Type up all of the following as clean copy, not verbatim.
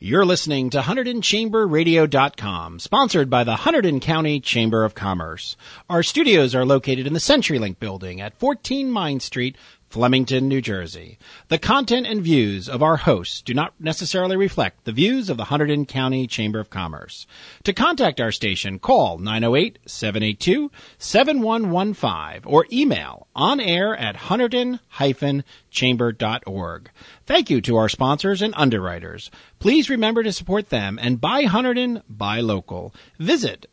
You're listening to HunterdonChamberRadio.com, sponsored by the Hunterdon County Chamber of Commerce. Our studios are located in the CenturyLink building at 14 Mine Street, Flemington, New Jersey. The content and views of our hosts do not necessarily reflect the views of the Hunterdon County Chamber of Commerce. To contact our station, call 908-782-7115 or email onair@hunterdon-chamber.org. Thank you to our sponsors and underwriters. Please remember to support them and buy Hunterdon, buy local. Visit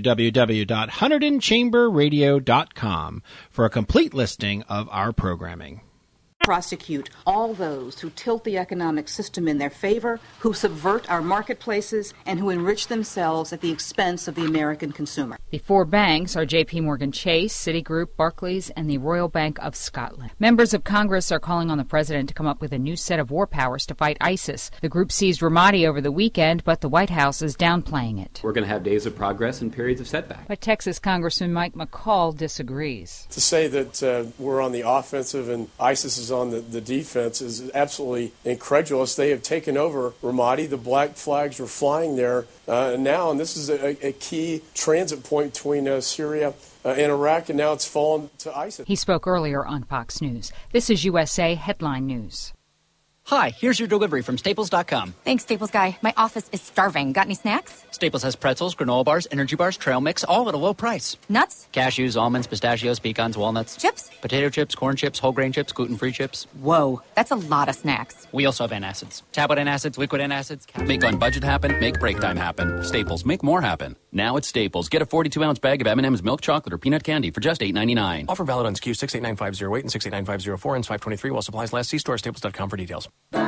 www.HunterdonChamberRadio.com for a complete listing of our programming. Prosecute all those who tilt the economic system in their favor, who subvert our marketplaces, and who enrich themselves at the expense of the American consumer. The four banks are J.P. Morgan Chase, Citigroup, Barclays, and the Royal Bank of Scotland. Members of Congress are calling on the president to come up with a new set of war powers to fight ISIS. The group seized Ramadi over the weekend, but the White House is downplaying it. We're going to have days of progress and periods of setback. But Texas Congressman Mike McCall disagrees. To say that we're on the offensive and ISIS is on the defense is absolutely incredulous. They have taken over Ramadi. The black flags were flying there now, and this is a key transit point between Syria and Iraq, and now it's fallen to ISIS. He spoke earlier on Fox News. This is USA Headline News. Hi, here's your delivery from Staples.com. Thanks, Staples guy. My office is starving. Got any snacks? Staples has pretzels, granola bars, energy bars, trail mix, all at a low price. Nuts? Cashews, almonds, pistachios, pecans, walnuts. Chips? Potato chips, corn chips, whole grain chips, gluten-free chips. Whoa, that's a lot of snacks. We also have antacids. Tablet antacids, liquid antacids. Make on budget happen, make break time happen. Staples, make more happen. Now at Staples, get a 42-ounce bag of M&M's milk chocolate or peanut candy for just $8.99. Offer valid on SKU 689508 and 689504 and 523 while supplies last. See store Staples.com for details.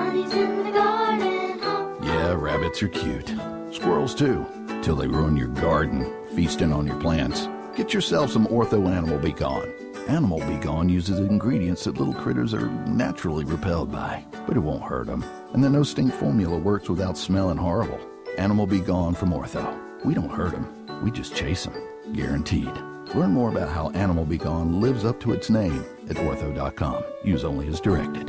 Yeah, rabbits are cute. Squirrels, too, till they ruin your garden, feasting on your plants. Get yourself some Ortho Animal Be Gone. Animal Be Gone uses ingredients that little critters are naturally repelled by, but it won't hurt them. And the no-stink formula works without smelling horrible. Animal Be Gone from Ortho. We don't hurt them, we just chase them. Guaranteed. Learn more about how Animal Be Gone lives up to its name at Ortho.com. Use only as directed.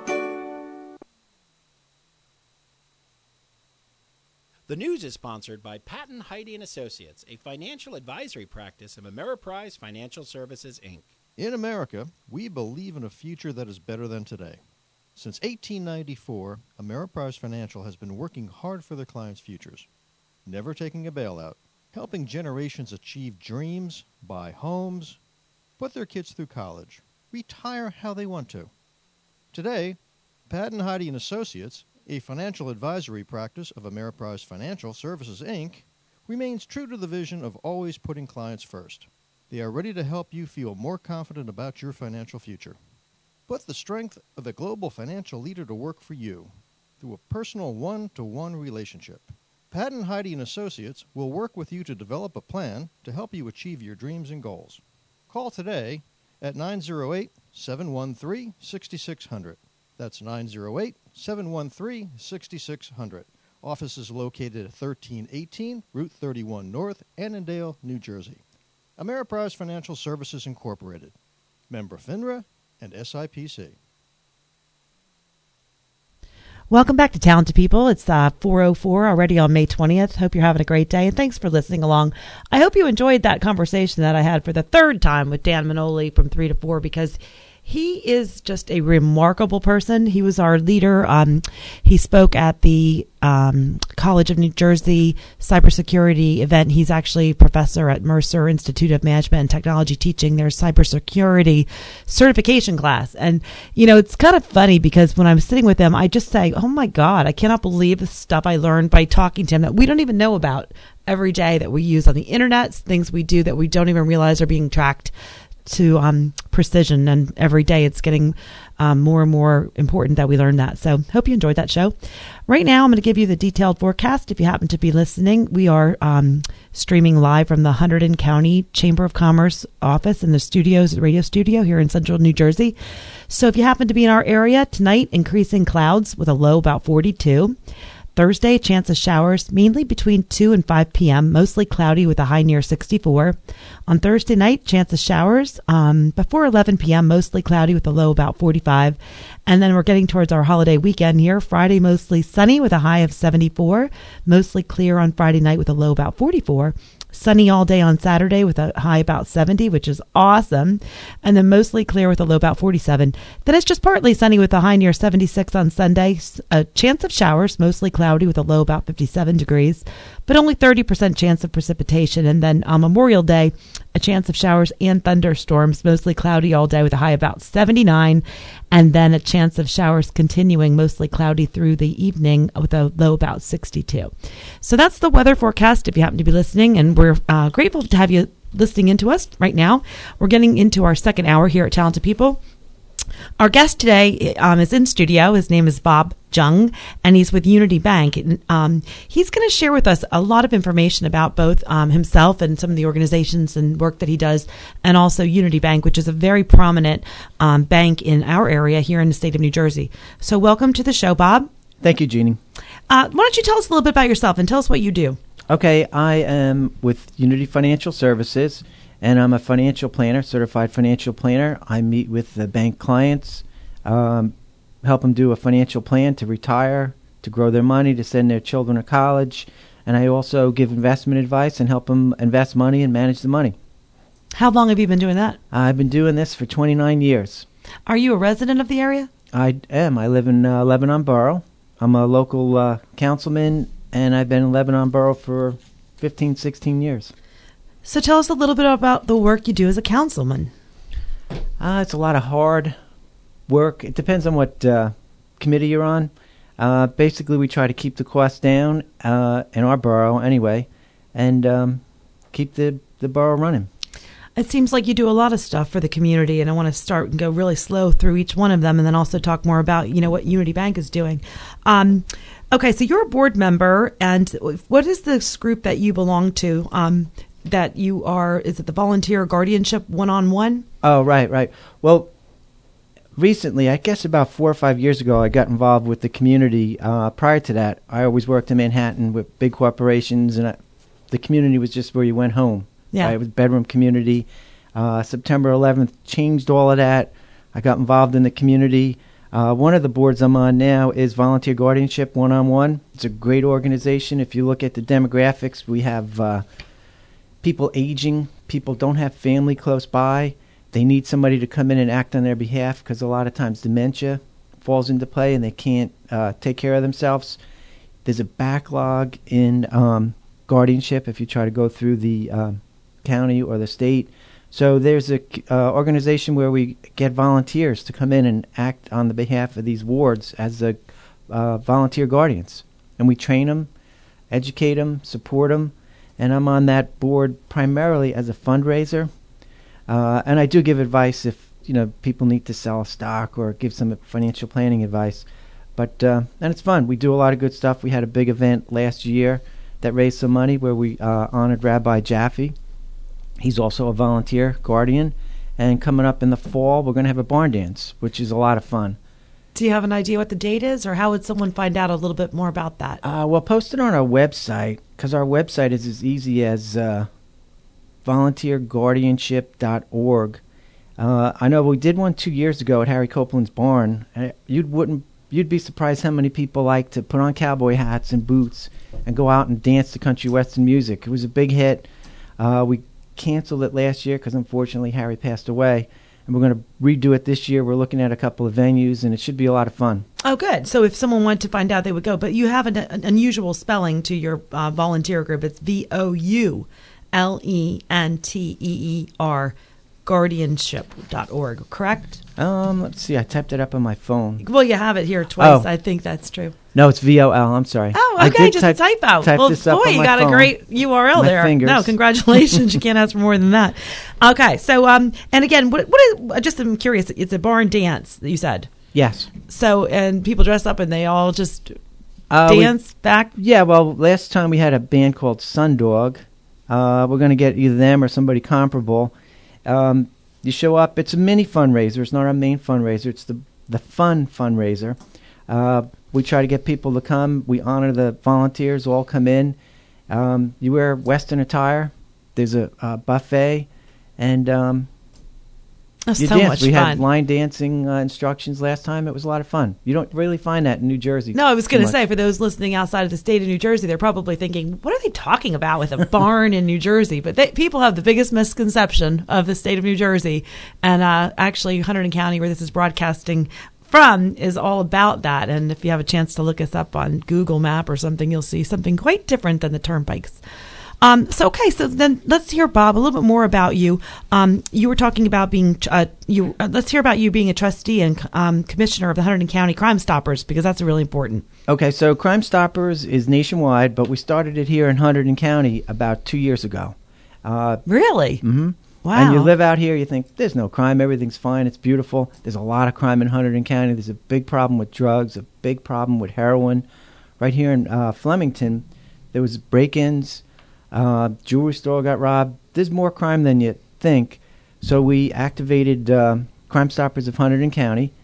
The news is sponsored by Patton, Heide & Associates, a financial advisory practice of Ameriprise Financial Services, Inc. In America, we believe in a future that is better than today. Since 1894, Ameriprise Financial has been working hard for their clients' futures, never taking a bailout, helping generations achieve dreams, buy homes, put their kids through college, retire how they want to. Today, Patton, Heide & Associates, a financial advisory practice of Ameriprise Financial Services, Inc., remains true to the vision of always putting clients first. They are ready to help you feel more confident about your financial future. Put the strength of a global financial leader to work for you through a personal one-to-one relationship. Patton, Heide & Associates will work with you to develop a plan to help you achieve your dreams and goals. Call today at 908-713-6600. That's 908-713-6600. Office is located at 1318 Route 31 North, Annandale, New Jersey. Ameriprise Financial Services Incorporated. Member FINRA and SIPC. Welcome back to Talented People. It's 4:04 already on May 20th. Hope you're having a great day, and thanks for listening along. I hope you enjoyed that conversation that I had for the third time with Dan Manoli from 3 to 4, because he is just a remarkable person. He was our leader. He spoke at the College of New Jersey cybersecurity event. He's actually a professor at Mercer Institute of Management and Technology teaching their cybersecurity certification class. And, you know, it's kind of funny because when I'm sitting with him, I just say, oh, my God, I cannot believe the stuff I learned by talking to him that we don't even know about every day, that we use on the internet, things we do that we don't even realize are being tracked to precision, and every day it's getting more and more important that we learn that. So hope you enjoyed that show. Right now I'm going to give you the detailed forecast. If you happen to be listening, we are streaming live from the Hunterdon County Chamber of Commerce office in the studios, the radio studio here in central New Jersey. So if you happen to be in our area tonight, increasing clouds with a low about 42. Thursday, chance of showers, mainly between 2 and 5 p.m., mostly cloudy with a high near 64. On Thursday night, chance of showers before 11 p.m., mostly cloudy with a low about 45. And then we're getting towards our holiday weekend here. Friday, mostly sunny with a high of 74. Mostly clear on Friday night with a low about 44. Sunny all day on Saturday with a high about 70, which is awesome. And then mostly clear with a low about 47. Then it's just partly sunny with a high near 76 on Sunday. A chance of showers, mostly cloudy with a low about 57 degrees, but only 30% chance of precipitation. And then on Memorial Day, a chance of showers and thunderstorms, mostly cloudy all day with a high about 79. And then a chance of showers continuing, mostly cloudy through the evening with a low about 62. So that's the weather forecast if you happen to be listening. And we're grateful to have you listening into us right now. We're getting into our second hour here at Talented People. Our guest today is in studio. His name is Bob Jung, and he's with Unity Bank. He's going to share with us a lot of information about both himself and some of the organizations and work that he does, and also Unity Bank, which is a very prominent bank in our area here in the state of New Jersey. So welcome to the show, Bob. Thank you, Jeannie. Why don't you tell us a little bit about yourself and tell us what you do? Okay, I am with Unity Financial Services, and I'm a financial planner, certified financial planner. I meet with the bank clients, help them do a financial plan to retire, to grow their money, to send their children to college. And I also give investment advice and help them invest money and manage the money. How long have you been doing that? I've been doing this for 29 years. Are you a resident of the area? I am. I live in Lebanon Borough. I'm a local councilman, and I've been in Lebanon Borough for 15, 16 years. So tell us a little bit about the work you do as a councilman. It's a lot of hard work. It depends on what committee you're on. Basically, we try to keep the costs down in our borough anyway, and keep the borough running. It seems like you do a lot of stuff for the community, and I want to start and go really slow through each one of them, and then also talk more about, what Unity Bank is doing. Okay, so you're a board member, and what is this group that you belong to? That you are, is it the Volunteer Guardianship One-on-One? Oh, right. Well, recently, I guess about 4 or 5 years ago, I got involved with the community. Prior to that, I always worked in Manhattan with big corporations, and the community was just where you went home. Yeah. It was bedroom community. September 11th changed all of that. I got involved in the community. One of the boards I'm on now is Volunteer Guardianship One-on-One. It's a great organization. If you look at the demographics, we have people aging. People don't have family close by. They need somebody to come in and act on their behalf because a lot of times dementia falls into play and they can't take care of themselves. There's a backlog in guardianship if you try to go through the county or the state. So there's a organization where we get volunteers to come in and act on the behalf of these wards as the volunteer guardians. And we train them, educate them, support them. And I'm on that board primarily as a fundraiser. And I do give advice if, people need to sell a stock or give some financial planning advice. But and it's fun. We do a lot of good stuff. We had a big event last year that raised some money where we honored Rabbi Jaffe. He's also a volunteer guardian. And coming up in the fall, we're going to have a barn dance, which is a lot of fun. Do you have an idea what the date is, or how would someone find out a little bit more about that? We'll post it on our website, because our website is as easy as volunteerguardianship.org. I know we did one 2 years ago at Harry Copeland's barn. You'd be surprised how many people like to put on cowboy hats and boots and go out and dance to country western music. It was a big hit. We canceled it last year because unfortunately Harry passed away. And we're going to redo it this year. We're looking at a couple of venues, and it should be a lot of fun. Oh, good. So if someone wanted to find out, they would go. But you have an unusual spelling to your volunteer group. It's VOULENTEER, guardianship.org, correct? Let's see. I typed it up on my phone. Well, you have it here twice. Oh. I think that's true. No, it's VOL. I'm sorry. Oh, okay. Just a typo. Well, boy, you got a great URL my there. Fingers. No, congratulations. You can't ask for more than that. Okay. So, and again, what is, just I'm curious, it's a barn dance, you said? Yes. So, and people dress up and they all just dance back? Yeah, well, last time we had a band called Sundog. We're going to get either them or somebody comparable. You show up. It's a mini fundraiser. It's not our main fundraiser. It's the fun fundraiser. We try to get people to come. We honor the volunteers, all come in. You wear Western attire. There's a buffet, and that's you so dance. much We fun. had line dancing instructions last time. It was a lot of fun. You don't really find that in New Jersey. No, I was going to too say, much. for those listening outside of the state of New Jersey, they're probably thinking, what are they talking about with a barn in New Jersey? But people have the biggest misconception of the state of New Jersey. And actually, Hunterdon County, where this is broadcasting from, is all about that. And if you have a chance to look us up on Google Map or something, you'll see something quite different than the turnpikes. So then let's hear, Bob, a little bit more about you. You were talking about being let's hear about you being a trustee and commissioner of the Hunterdon County Crime Stoppers, because that's really important. Okay, so Crime Stoppers is nationwide, but we started it here in Hunterdon County about 2 years ago. Really? Mm-hmm. Wow. And you live out here, you think, there's no crime, everything's fine, it's beautiful. There's a lot of crime in Hunterdon County. There's a big problem with drugs, a big problem with heroin. Right here in Flemington, there was break-ins. Jewelry store got robbed. There's more crime than you think. So we activated Crime Stoppers of Hunterdon County,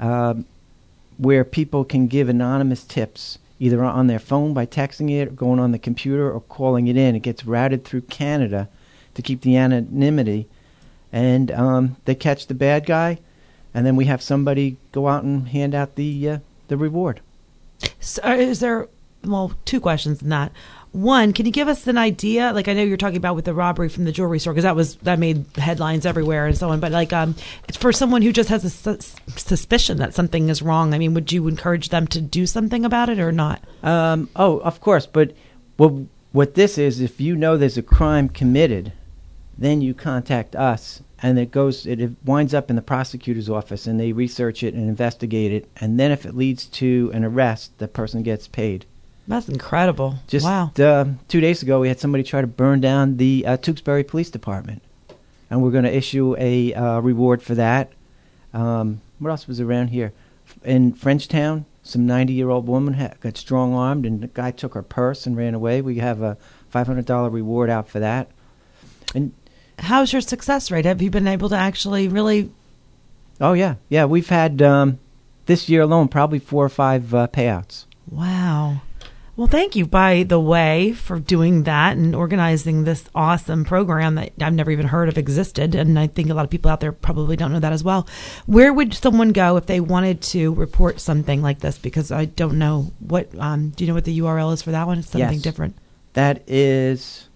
where people can give anonymous tips, either on their phone by texting it, or going on the computer, or calling it in. It gets routed through Canada to keep the anonymity. And they catch the bad guy, and then we have somebody go out and hand out the reward. So is there, two questions in that. One, can you give us an idea? Like, I know you're talking about with the robbery from the jewelry store, because that made headlines everywhere and so on. But like, for someone who just has a suspicion that something is wrong, I mean, would you encourage them to do something about it or not? Of course. But what this is, if you know there's a crime committed, then you contact us, and it winds up in the prosecutor's office, and they research it and investigate it, and then if it leads to an arrest, the person gets paid. That's incredible. Wow. 2 days ago, we had somebody try to burn down the Tewksbury Police Department, and we're going to issue a reward for that. What else was around here? In Frenchtown, some 90-year-old woman got strong-armed, and the guy took her purse and ran away. We have a $500 reward out for that. And how's your success rate? Have you been able to actually really... Oh, yeah. Yeah, we've had, this year alone, probably 4 or 5 payouts. Wow. Well, thank you, by the way, for doing that and organizing this awesome program that I've never even heard of existed. And I think a lot of people out there probably don't know that as well. Where would someone go if they wanted to report something like this? Because I don't know what, do you know what the URL is for that one? It's something different. That is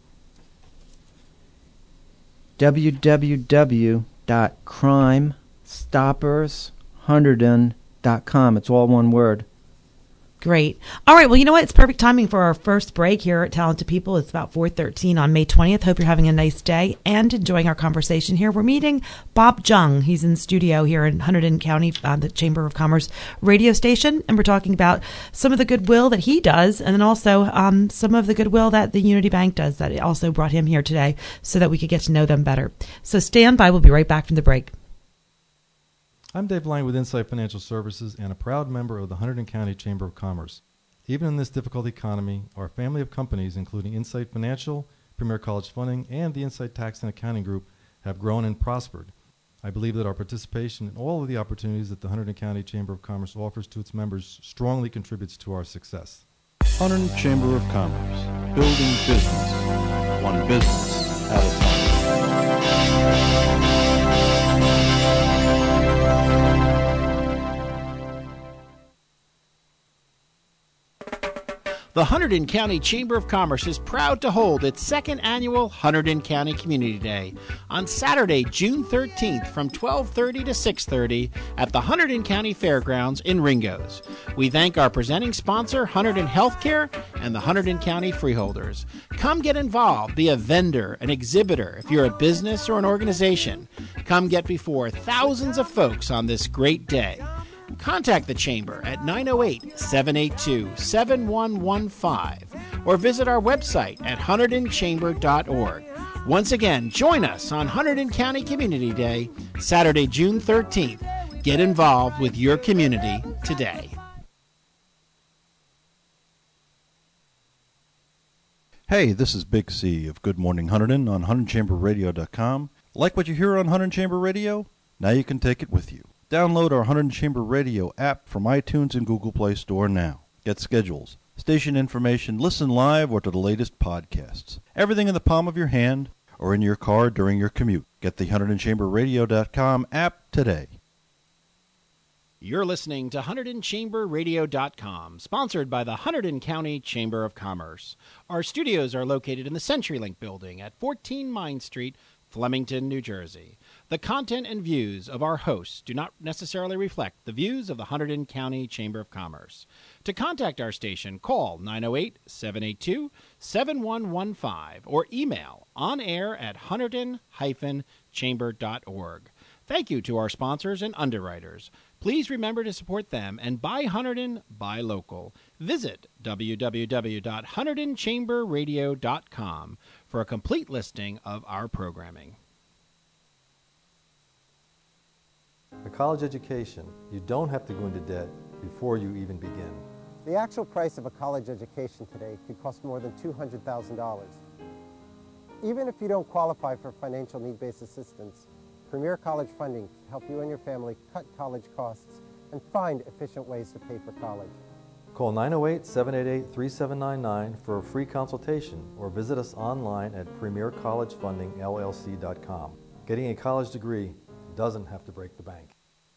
www.crimestoppershunterdon.com. It's all one word. Great. All right. Well, you know what? It's perfect timing for our first break here at Talented People. It's about 4:13 on May 20th. Hope you're having a nice day and enjoying our conversation here. We're meeting Bob Jung. He's in studio here in Hunterdon County, the Chamber of Commerce radio station, and we're talking about some of the goodwill that he does, and then also some of the goodwill that the Unity Bank does that also brought him here today so that we could get to know them better. So stand by. We'll be right back from the break. I'm Dave Lang with Insight Financial Services and a proud member of the Hunterdon County Chamber of Commerce. Even in this difficult economy, our family of companies, including Insight Financial, Premier College Funding, and the Insight Tax and Accounting Group, have grown and prospered. I believe that our participation in all of the opportunities that the Hunterdon County Chamber of Commerce offers to its members strongly contributes to our success. Hunterdon Chamber of Commerce, building business, one business at a time. The Hunterdon County Chamber of Commerce is proud to hold its second annual Hunterdon County Community Day on Saturday, June 13th from 12:30 to 6:30 at the Hunterdon County Fairgrounds in Ringgoes. We thank our presenting sponsor, Hunterdon Healthcare, and the Hunterdon County Freeholders. Come get involved, be a vendor, an exhibitor if you're a business or an organization. Come get before thousands of folks on this great day. Contact the Chamber at 908-782-7115 or visit our website at hunterdonchamber.org. Once again, join us on Hunterdon County Community Day, Saturday, June 13th. Get involved with your community today. Hey, this is Big C of Good Morning Hunterdon on HunterdonChamberRadio.com. Like what you hear on Hunterdon Chamber Radio? Now you can take it with you. Download our 100 Chamber Radio app from iTunes and Google Play Store now. Get schedules, station information, listen live, or to the latest podcasts. Everything in the palm of your hand or in your car during your commute. Get the 100chamberradio.com app today. You're listening to 100chamberradio.com, sponsored by the Hunterdon County Chamber of Commerce. Our studios are located in the CenturyLink building at 14 Mine Street, Flemington, New Jersey. The content and views of our hosts do not necessarily reflect the views of the Hunterdon County Chamber of Commerce. To contact our station, call 908-782-7115 or email onair@hunterdon-chamber.org. Thank you to our sponsors and underwriters. Please remember to support them and buy Hunterdon, buy local. Visit www.hunterdon-chamberradio.com for a complete listing of our programming. A college education, you don't have to go into debt before you even begin. The actual price of a college education today could cost more than $200,000. Even if you don't qualify for financial need-based assistance, Premier College Funding can help you and your family cut college costs and find efficient ways to pay for college. Call 908-788-3799 for a free consultation or visit us online at premiercollegefundingllc.com. Getting a college degree doesn't have to break the bank.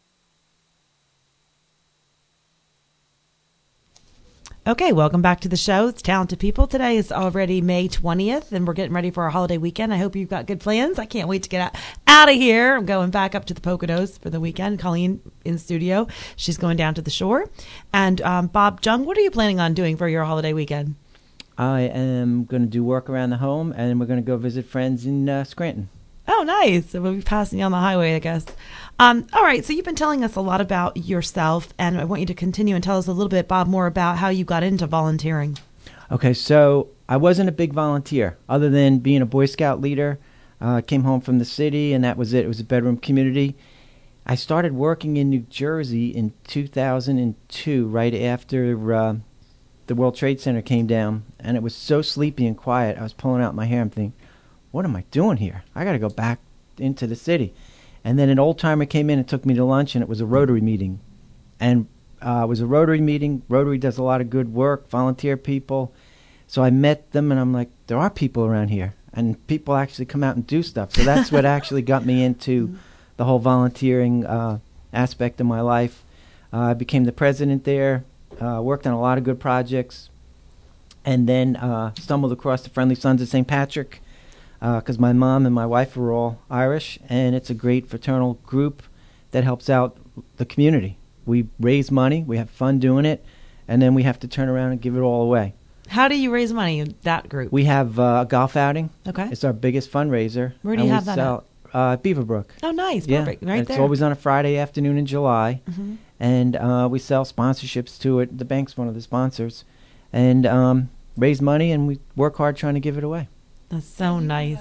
Okay, welcome back to the show. It's Talented People. Today is already May 20th, and we're getting ready for our holiday weekend. I hope you've got good plans. I can't wait to get out of here. I'm going back up to the Poconos for the weekend. Colleen in studio. She's going down to the shore. And Bob Jung, what are you planning on doing for your holiday weekend? I am going to do work around the home, and we're going to go visit friends in Scranton. Oh, nice. So we'll be passing you on the highway, I guess. All right. So you've been telling us a lot about yourself, and I want you to continue and tell us a little bit, Bob, more about how you got into volunteering. Okay. So I wasn't a big volunteer other than being a Boy Scout leader. I came home from the city, and that was it. It was a bedroom community. I started working in New Jersey in 2002, right after the World Trade Center came down, and it was so sleepy and quiet. I was pulling out my hair. I'm thinking, what am I doing here? I got to go back into the city. And then an old-timer came in and took me to lunch, and it was a Rotary meeting. And it was a Rotary meeting. Rotary does a lot of good work, volunteer people. So I met them, and I'm like, there are people around here. And people actually come out and do stuff. So that's what actually got me into the whole volunteering aspect of my life. I became the president there, worked on a lot of good projects, and then stumbled across the Friendly Sons of St. Patrick, because my mom and my wife are all Irish, and it's a great fraternal group that helps out the community. We raise money, we have fun doing it, and then we have to turn around and give it all away. How do you raise money in that group? We have a golf outing. Okay. It's our biggest fundraiser. Where do you have that at? Beaverbrook. Oh, nice. Yeah. Perfect. Right it's there. It's always on a Friday afternoon in July, Mm-hmm. and we sell sponsorships to it. The bank's one of the sponsors, and raise money, and we work hard trying to give it away. That's so nice.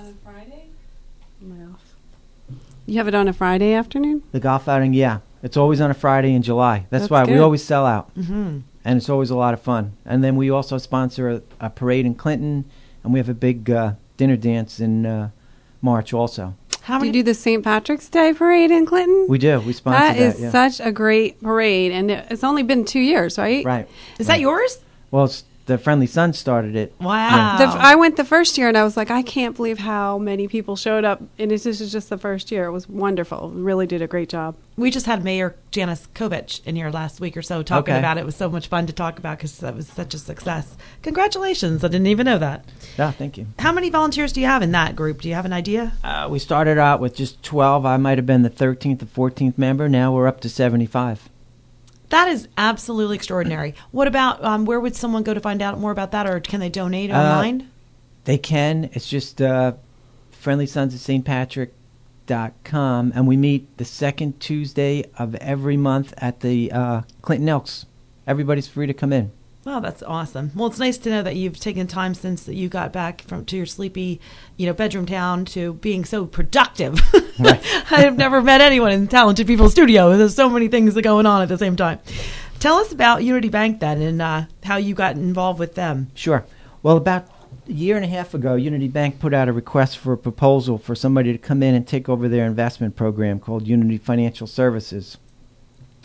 You have it on a Friday afternoon? The golf outing, yeah. It's always on a Friday in July. That's why good. we always sell out. Mm-hmm. And it's always a lot of fun. And then we also sponsor a parade in Clinton, and we have a big dinner dance in March also. Do you do the St. Patrick's Day parade in Clinton? We do. We sponsor that. That is such a great parade, and it's only been 2 years, right? Right. Is that yours? Well, the Friendly Sons started it. Wow. I went the first year, and I was like, I can't believe how many people showed up. And this is just the first year. It was wonderful. Really did a great job. We just had Mayor Janice Kovich in here last week or so talking about it. It was so much fun to talk about because that was such a success. Congratulations. I didn't even know that. Yeah, thank you. How many volunteers do you have in that group? Do you have an idea? We started out with just 12. I might have been the 13th or 14th member. Now we're up to 75. That is absolutely extraordinary. What about, where would someone go to find out more about that, or can they donate online? They can. It's just Friendly Sons of St. Patrick.com, and we meet the second Tuesday of every month at the Clinton Elks. Everybody's free to come in. Wow, that's awesome. Well, it's nice to know that you've taken time since that you got back to your sleepy, bedroom town to being so productive. Right. I have never met anyone in Talented People Studio. There's so many things going on at the same time. Tell us about Unity Bank then, and how you got involved with them. Sure. Well, about a year and a half ago, Unity Bank put out a request for a proposal for somebody to come in and take over their investment program called Unity Financial Services.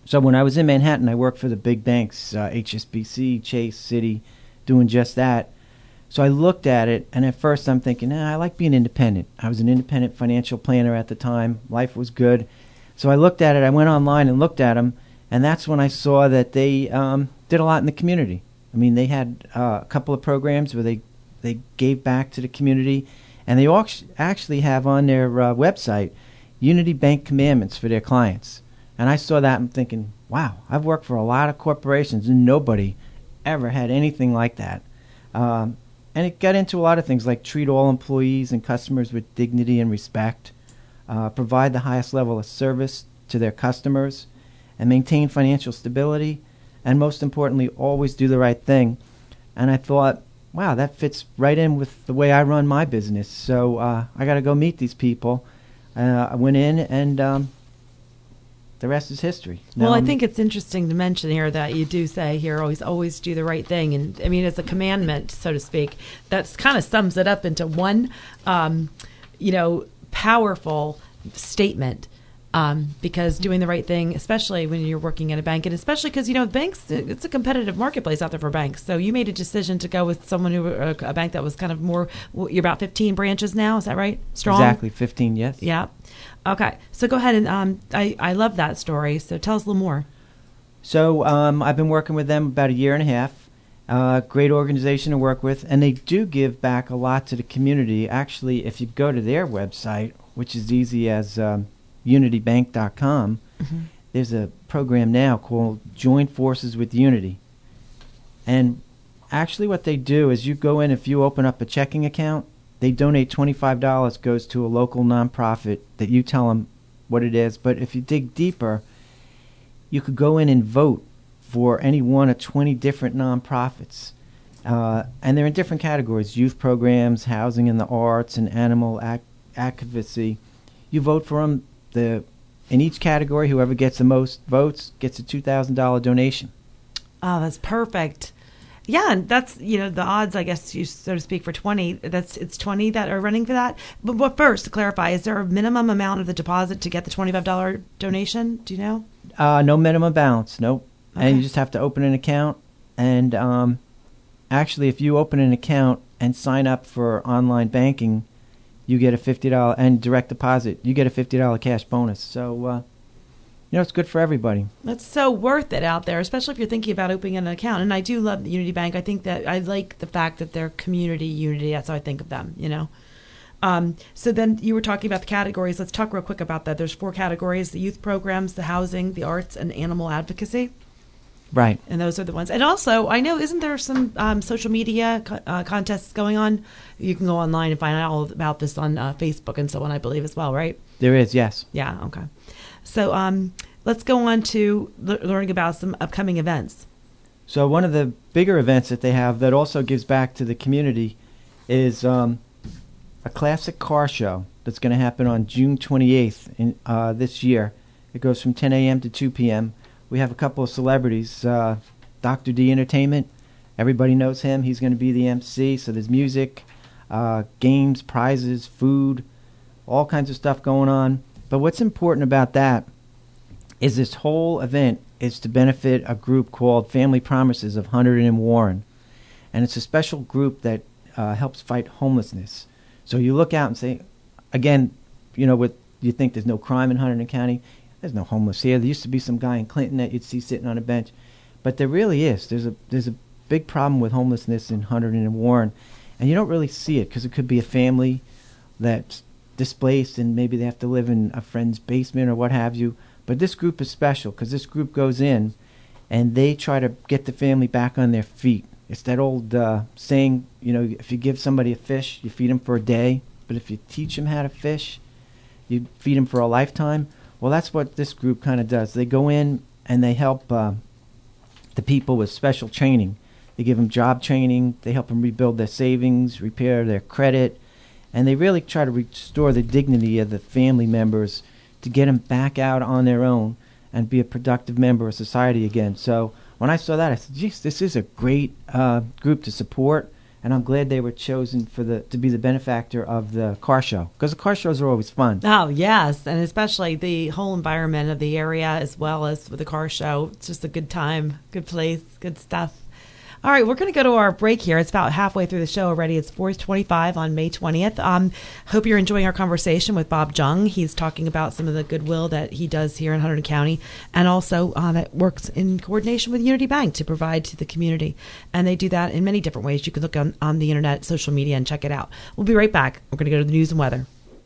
So when I was in Manhattan, I worked for the big banks, HSBC, Chase, Citi, doing just that. So I looked at it, and at first I'm thinking, I like being independent. I was an independent financial planner at the time. Life was good. So I looked at it. I went online and looked at them, and that's when I saw that they did a lot in the community. I mean, they had a couple of programs where they gave back to the community, and they actually have on their website Unity Bank Commandments for their clients. And I saw that and I'm thinking, wow, I've worked for a lot of corporations, and nobody ever had anything like that. And it got into a lot of things like treat all employees and customers with dignity and respect, provide the highest level of service to their customers, and maintain financial stability, and most importantly, always do the right thing. And I thought, wow, that fits right in with the way I run my business. So I got to go meet these people. I went in, and the rest is history. Well, I think it's interesting to mention here that you do say here, always do the right thing. And I mean, it's a commandment, so to speak, that kind of sums it up into one, powerful statement. Because doing the right thing, especially when you're working at a bank, and especially because, banks, it's a competitive marketplace out there for banks. So you made a decision to go with someone a bank that was kind of more, you're about 15 branches now, is that right? Strong? Exactly, 15, yes. Yeah. Okay. So go ahead, and I love that story. So tell us a little more. So I've been working with them about a year and a half. Great organization to work with, and they do give back a lot to the community. Actually, if you go to their website, which is easy as unitybank.com, there's a program now called Join Forces with Unity. And actually what they do is you go in, if you open up a checking account, they donate $25 goes to a local nonprofit that you tell them what it is. But if you dig deeper, you could go in and vote for any one of 20 different nonprofits. And they're in different categories: youth programs, housing and the arts, and animal advocacy. You vote for them. In each category, whoever gets the most votes gets a $2,000 donation. Oh, that's perfect. Yeah, and that's, the odds, I guess, so to speak, for 20. It's 20 that are running for that. But first, to clarify, is there a minimum amount of the deposit to get the $25 donation? Do you know? No minimum balance, nope. Okay. And you just have to open an account. And actually, if you open an account and sign up for online banking, you get a $50 and direct deposit. You get a $50 cash bonus. So, it's good for everybody. That's so worth it out there, especially if you're thinking about opening an account. And I do love the Unity Bank. I think that I like the fact that they're community unity. That's how I think of them, So then you were talking about the categories. Let's talk real quick about that. There's 4 categories: the youth programs, the housing, the arts, and animal advocacy. Right. And those are the ones. And also, I know, isn't there some social media contests going on? You can go online and find out all about this on Facebook and so on, I believe, as well, right? There is, yes. Yeah, okay. So let's go on to learning about some upcoming events. So one of the bigger events that they have that also gives back to the community is a classic car show that's going to happen on June 28th this year. It goes from 10 a.m. to 2 p.m., We have a couple of celebrities. Dr. D Entertainment, everybody knows him. He's going to be the MC. So there's music, games, prizes, food, all kinds of stuff going on. But what's important about that is this whole event is to benefit a group called Family Promises of Hunterdon and Warren. And it's a special group that helps fight homelessness. So you look out and say, again, what you think there's no crime in Hunterdon County. There's no homeless here. There used to be some guy in Clinton that you'd see sitting on a bench. But there really is. There's a big problem with homelessness in Hunterdon and Warren. And you don't really see it because it could be a family that's displaced and maybe they have to live in a friend's basement or what have you. But this group is special because this group goes in and they try to get the family back on their feet. It's that old saying, if you give somebody a fish, you feed them for a day. But if you teach them how to fish, you feed them for a lifetime. Well, that's what this group kind of does. They go in and they help the people with special training. They give them job training. They help them rebuild their savings, repair their credit, and they really try to restore the dignity of the family members to get them back out on their own and be a productive member of society again. So when I saw that, I said, geez, this is a great group to support. and I'm glad they were chosen to be the benefactor of the car show, because the car shows are always fun. Oh, yes, and especially the whole environment of the area as well as with the car show. It's just a good time, good place, good stuff. All right, we're going to go to our break here. It's about halfway through the show already. It's 4:25 on May 20th. Hope you're enjoying our conversation with Bob Jung. He's talking about some of the goodwill that he does here in Hunterdon County, and also that works in coordination with Unity Bank to provide to the community. And they do that in many different ways. You can look on the internet, social media, and check it out. We'll be right back. We're going to go to the news and weather.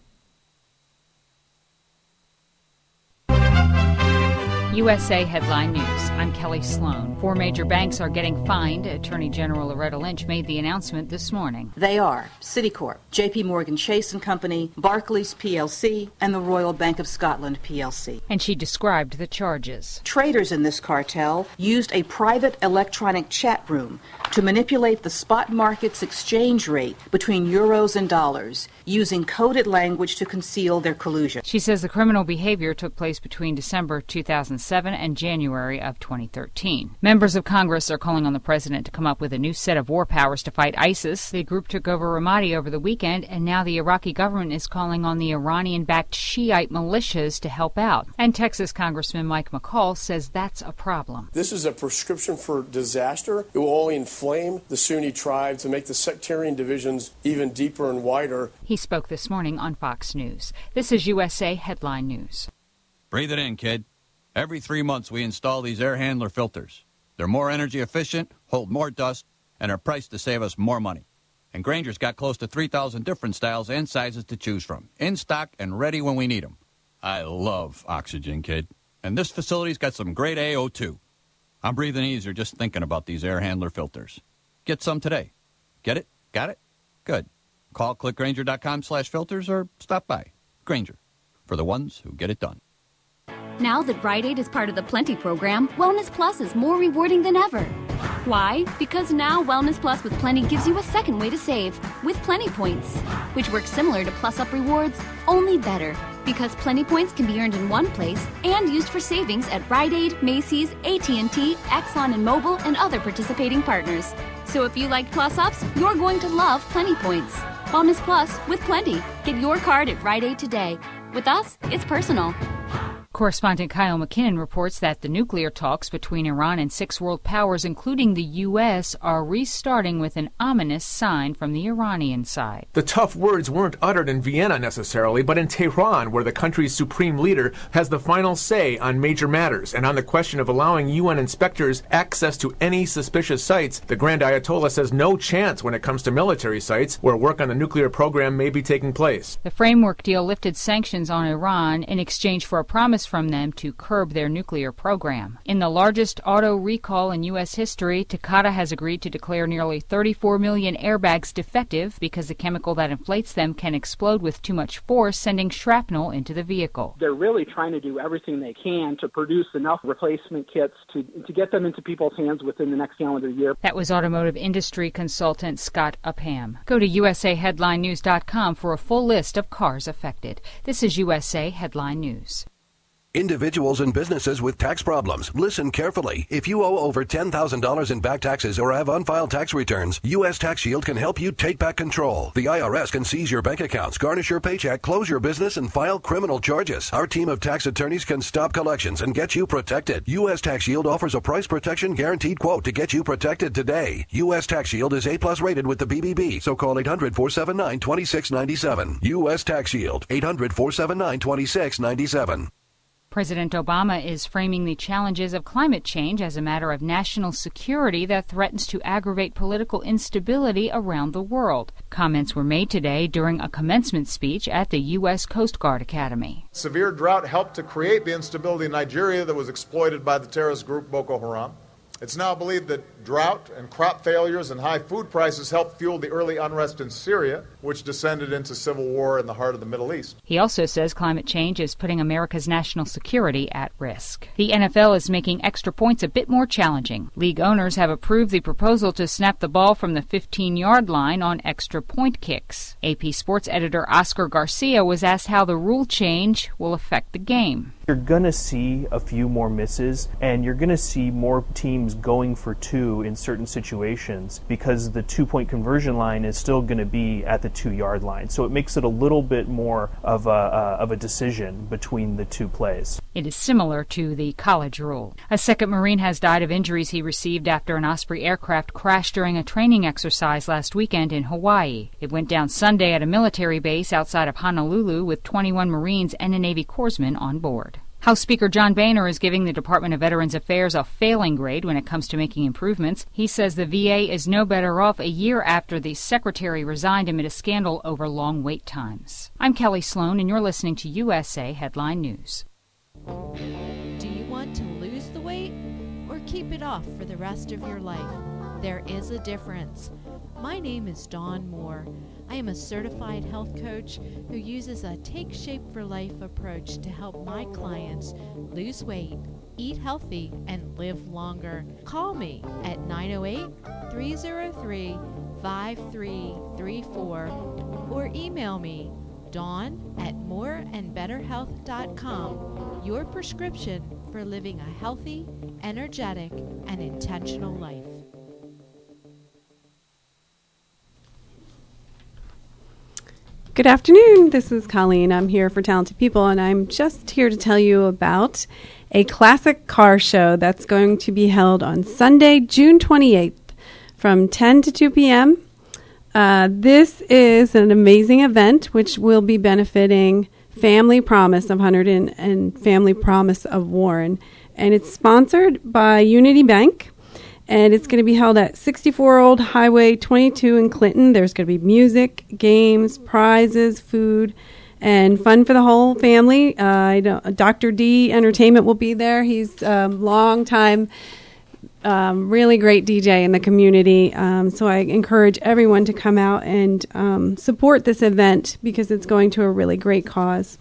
USA Headline News. I'm Kelly Sloan. 4 major banks are getting fined. Attorney General Loretta Lynch made the announcement this morning. They are Citicorp, J.P. Morgan Chase & Company, Barclays PLC, and the Royal Bank of Scotland PLC. And she described the charges. Traders in this cartel used a private electronic chat room to manipulate the spot market's exchange rate between euros and dollars, using coded language to conceal their collusion. She says the criminal behavior took place between December 2007 and January of 2013. Members of Congress are calling on the president to come up with a new set of war powers to fight ISIS. The group took over Ramadi over the weekend, and now the Iraqi government is calling on the Iranian-backed Shiite militias to help out. And Texas Congressman Mike McCall says that's a problem. This is a prescription for disaster. It will only inflame the Sunni tribes and make the sectarian divisions even deeper and wider. He spoke this morning on Fox News. This is USA Headline News. Breathe it in, kid. Every 3 months we install these air handler filters. They're more energy efficient, hold more dust, and are priced to save us more money. And Grainger's got close to 3,000 different styles and sizes to choose from, in stock and ready when we need them. I love oxygen, kid. And this facility's got some grade AO2. I'm breathing easier just thinking about these air handler filters. Get some today. Get it? Got it? Good. Call clickgrainger.com/filters or stop by. Grainger, for the ones who get it done. Now that Rite Aid is part of the Plenty program, Wellness Plus is more rewarding than ever. Why? Because now Wellness Plus with Plenty gives you a second way to save with Plenty Points, which works similar to Plus Up Rewards, only better. Because Plenty Points can be earned in one place and used for savings at Rite Aid, Macy's, AT&T, Exxon and Mobil, and other participating partners. So if you like Plus Ups, you're going to love Plenty Points. Wellness Plus with Plenty. Get your card at Rite Aid today. With us, it's personal. Correspondent Kyle McKinnon reports that the nuclear talks between Iran and 6 world powers, including the U.S., are restarting with an ominous sign from the Iranian side. The tough words weren't uttered in Vienna necessarily, but in Tehran, where the country's supreme leader has the final say on major matters. And on the question of allowing UN inspectors access to any suspicious sites, the Grand Ayatollah says no chance when it comes to military sites where work on the nuclear program may be taking place. The framework deal lifted sanctions on Iran in exchange for a promise from them to curb their nuclear program. In the largest auto recall in U.S. history, Takata has agreed to declare nearly 34 million airbags defective because the chemical that inflates them can explode with too much force, sending shrapnel into the vehicle. They're really trying to do everything they can to produce enough replacement kits to get them into people's hands within the next calendar year. That was automotive industry consultant Scott Upham. Go to usaheadlinenews.com for a full list of cars affected. This is USA Headline News. Individuals and businesses with tax problems, listen carefully. If you owe over $10,000 in back taxes or have unfiled tax returns, U.S. Tax Shield can help you take back control. The IRS can seize your bank accounts, garnish your paycheck, close your business, and file criminal charges. Our team of tax attorneys can stop collections and get you protected. U.S. Tax Shield offers a price protection guaranteed quote to get you protected today. U.S. Tax Shield is A+ rated with the BBB, so call 800-479-2697. U.S. Tax Shield, 800-479-2697. President Obama is framing the challenges of climate change as a matter of national security that threatens to aggravate political instability around the world. Comments were made today during a commencement speech at the U.S. Coast Guard Academy. Severe drought helped to create the instability in Nigeria that was exploited by the terrorist group Boko Haram. It's now believed that drought and crop failures and high food prices helped fuel the early unrest in Syria, which descended into civil war in the heart of the Middle East. He also says climate change is putting America's national security at risk. The NFL is making extra points a bit more challenging. League owners have approved the proposal to snap the ball from the 15-yard line on extra point kicks. AP Sports editor Oscar Garcia was asked how the rule change will affect the game. You're going to see a few more misses, and you're going to see more teams going for two in certain situations because the 2-point conversion line is still going to be at the 2-yard line. So it makes it a little bit more of a decision between the two plays. It is similar to the college rule. A second Marine has died of injuries he received after an Osprey aircraft crashed during a training exercise last weekend in Hawaii. It went down Sunday at a military base outside of Honolulu with 21 Marines and a Navy corpsman on board. House Speaker John Boehner is giving the Department of Veterans Affairs a failing grade when it comes to making improvements. He says the VA is no better off a year after the secretary resigned amid a scandal over long wait times. I'm Kelly Sloan, and you're listening to USA Headline News. Do you want to lose the weight or keep it off for the rest of your life? There is a difference. My name is Dawn Moore. I am a certified health coach who uses a Take Shape for Life approach to help my clients lose weight, eat healthy, and live longer. Call me at 908-303-5334 or email me dawn@moreandbetterhealth.com. Your prescription for living a healthy, energetic, and intentional life. Good afternoon. This is Colleen. I'm here for Talented People, and I'm just here to tell you about a classic car show that's going to be held on Sunday, June 28th from 10 to 2 p.m. This is an amazing event which will be benefiting Family Promise of Hunterdon and Family Promise of Warren. And it's sponsored by Unity Bank. And it's going to be held at 64 Old Highway 22 in Clinton. There's going to be music, games, prizes, food, and fun for the whole family. Dr. D Entertainment will be there. He's a long-time, really great DJ in the community. So I encourage everyone to come out and support this event because it's going to a really great cause.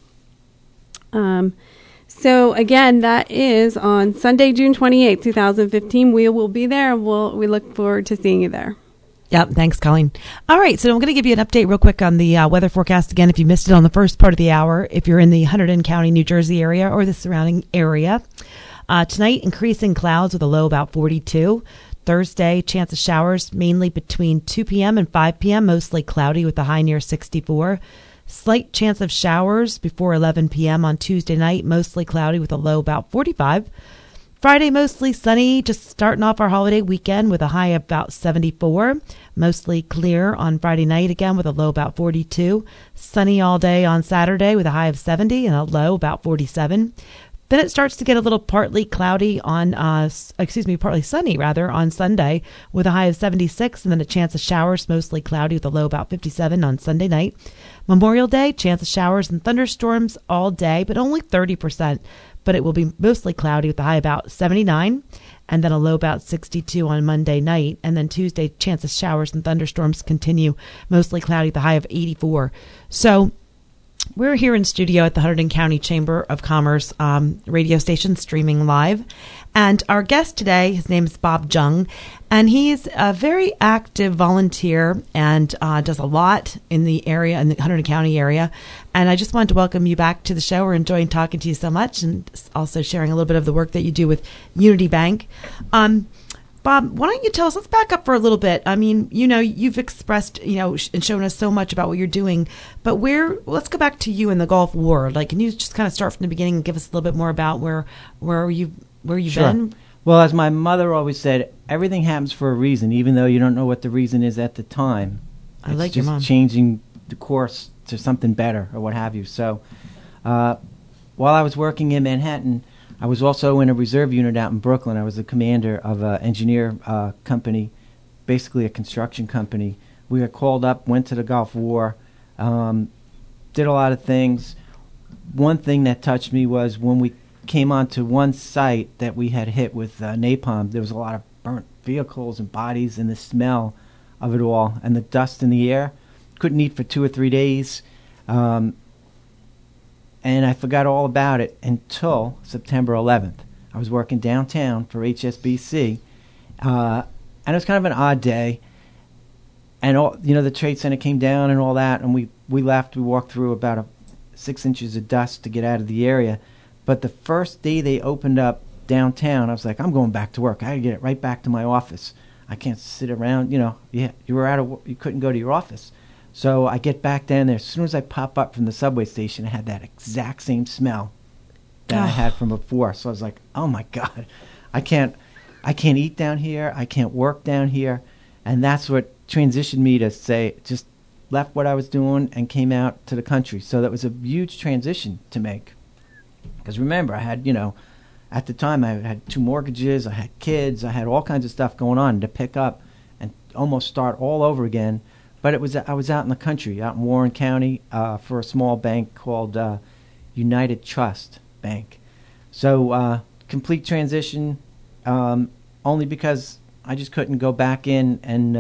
So, again, that is on Sunday, June 28th, 2015. We will be there, and we look forward to seeing you there. Yep, thanks, Colleen. All right, so I'm going to give you an update real quick on the weather forecast again if you missed it on the first part of the hour, if you're in the Hunterdon County, New Jersey area or the surrounding area. Tonight, increasing clouds with a low about 42. Thursday, chance of showers mainly between 2 p.m. and 5 p.m., mostly cloudy with a high near 64. Slight chance of showers before 11 p.m. on Tuesday night, mostly cloudy with a low about 45. Friday, mostly sunny, just starting off our holiday weekend with a high of about 74. Mostly clear on Friday night again with a low about 42. Sunny all day on Saturday with a high of 70 and a low about 47. Then it starts to get a little partly cloudy on, partly sunny rather, on Sunday with a high of 76 and then a chance of showers, mostly cloudy with a low about 57 on Sunday night. Memorial Day, chance of showers and thunderstorms all day, but only 30%. But it will be mostly cloudy with a high about 79 and then a low about 62 on Monday night. And then Tuesday, chance of showers and thunderstorms continue, mostly cloudy with a high of 84. So we're here in studio at the Hunterdon County Chamber of Commerce radio station, streaming live. And our guest today, his name is Bob Jung, and he's a very active volunteer and does a lot in the area, in the Hunterdon County area. And I just wanted to welcome you back to the show. We're enjoying talking to you so much and also sharing a little bit of the work that you do with Unity Bank. Bob, why don't you tell us, let's back up for a little bit. I mean, you've expressed, and shown us so much about what you're doing, but let's go back to you in the Gulf War. Like, can you just kind of start from the beginning and give us a little bit more about where you've Sure. been? Well, as my mother always said, everything happens for a reason, even though you don't know what the reason is at the time. I like your mom. It's just changing the course to something better or what have you. So while I was working in Manhattan, I was also in a reserve unit out in Brooklyn. I was the commander of an engineer company, basically a construction company. We got called up, went to the Gulf War, did a lot of things. One thing that touched me was when we came onto one site that we had hit with napalm, there was a lot of burnt vehicles and bodies and the smell of it all and the dust in the air. Couldn't eat for 2 or 3 days. And I forgot all about it until September 11th. I was working downtown for HSBC, and it was kind of an odd day. And the Trade Center came down and all that, and we left. We walked through about 6 inches of dust to get out of the area. But the first day they opened up downtown, I was like, I'm going back to work. I got to get it right back to my office. I can't sit around, you couldn't go to your office. So I get back down there. As soon as I pop up from the subway station, I had that exact same smell that I had from before. So I was like, oh my God, I can't eat down here. I can't work down here. And that's what transitioned me to say, just left what I was doing and came out to the country. So that was a huge transition to make. Because remember, I had, at the time I had 2 mortgages, I had kids, I had all kinds of stuff going on to pick up and almost start all over again. But I was out in the country, out in Warren County, for a small bank called United Trust Bank. So complete transition, only because I just couldn't go back in and,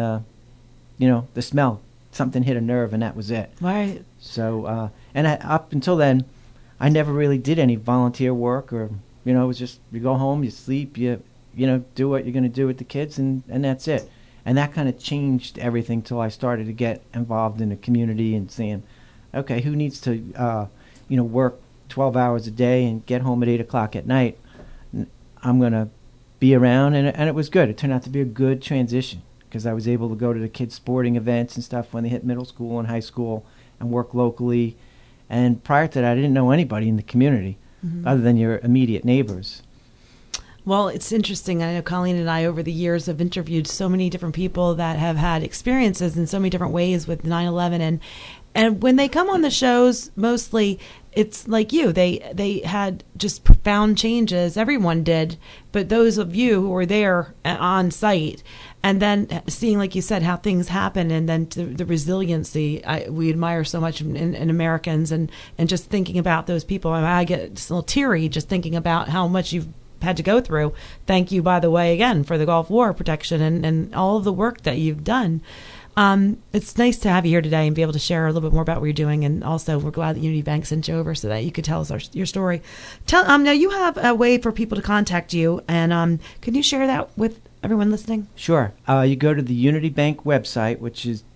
the smell. Something hit a nerve, and that was it. Right. So, up until then, I never really did any volunteer work, or it was just you go home, you sleep, you do what you're going to do with the kids, and that's it. And that kind of changed everything till I started to get involved in the community and saying, okay, who needs to, work 12 hours a day and get home at 8 o'clock at night? I'm going to be around, and it was good. It turned out to be a good transition because I was able to go to the kids' sporting events and stuff when they hit middle school and high school and work locally. And prior to that, I didn't know anybody in the community other than your immediate neighbors. Well, it's interesting. I know Colleen and I over the years have interviewed so many different people that have had experiences in so many different ways with 9/11, and when they come on the shows, mostly it's like you. They had just profound changes. Everyone did, but those of you who were there on site, and then seeing, like you said, how things happen, and then the resiliency we admire so much in Americans, and just thinking about those people. I get just a little teary just thinking about how much you've had to go through. Thank you, by the way, again, for the Gulf War protection and all of the work that you've done. It's nice to have you here today and be able to share a little bit more about what you're doing. And also, we're glad that Unity Bank sent you over so that you could tell us your story. Now, you have a way for people to contact you, and can you share that with everyone listening? Sure. You go to the Unity Bank website, which is